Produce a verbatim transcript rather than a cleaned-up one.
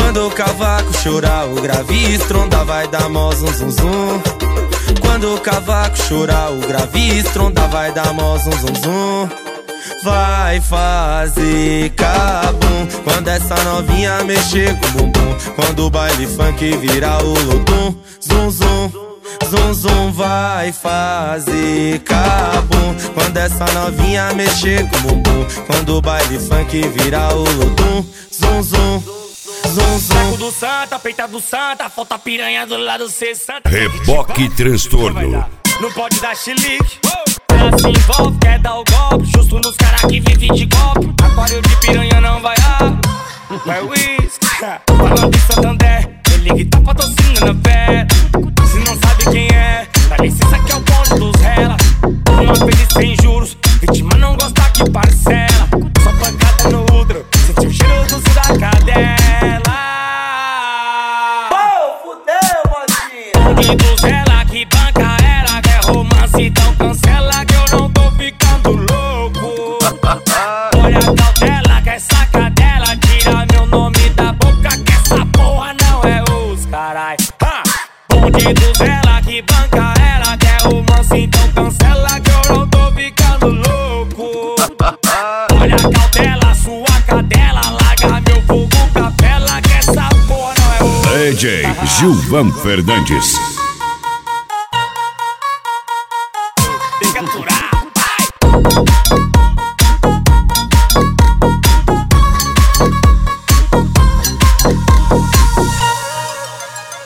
Quando o cavaco chorar, o grave estronda, vai dar mó zum zum zum. Quando o cavaco chorar, o grave estronda, vai dar mó zum zum zum. Vai fazer cabum quando essa novinha mexer com o bumbum. Quando o baile funk virar o lodum, zum zum, zum zum. Vai fazer cabum quando essa novinha mexer com o bumbum. Quando o baile funk virar o lodum, zum zum, zum zum. Saco do Santa, peita do Santa, falta piranha do lado cê santa. Reboque transtorno. Não pode dar chilique. Ela se envolve, quer dar o golpe, justo nos caras que vivem de golpe. Aquário de piranha não vai água, vai whisky. Falando de Santander, ele que tá patrocinando a fé. Se não sabe quem é, dá licença que é o dono dos rela. Uma vez sem juros, vítima não gosta que parcela. Só pancada no útero, sente o cheiro doce da cadela. Pô, fudeu, mocinha. Bonde dos rela que banca ela, quer romance, então cancela que eu não tô ficando louco. Olha a cautela, que essa cadela tira meu nome da boca, que essa porra não é os carai. Ha! Bonde dos rela que banca ela, quer romance, então cancela que eu não tô ficando louco. Olha a cautela, sua cadela, larga meu fogo, capela, que essa porra não é os D J Gilvan Fernandes. Tem que aturar.